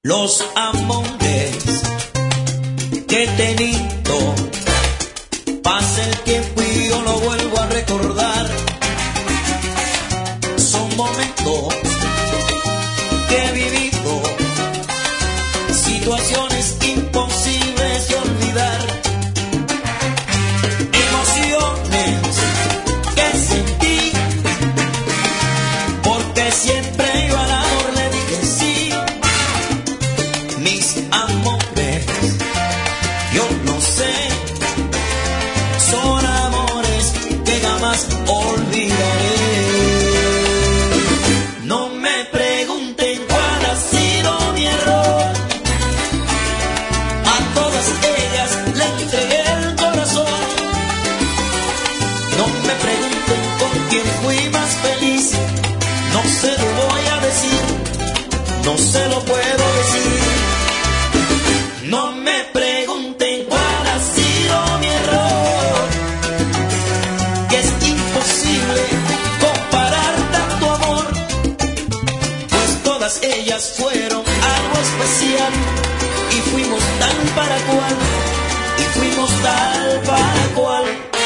Los amores que he tenido, pasa el tiempo y yo lo vuelvo a recordar. Son momentos que he vivido, situaciones imposibles de olvidar, emociones que sentí, porque siempre yo al amor le dije sí. Mis amores, yo no sé, son amores que jamás olvidaré. No me pregunten cuál ha sido mi error, a todas ellas le entregué el corazón. No me pregunten con quién fui más feliz, no se lo voy a decir, no se lo puedo decir. No me pregunten cuál ha sido mi error, que es imposible comparar tanto amor, pues todas ellas fueron algo especial y fuimos tal para cual, y fuimos tal para cual.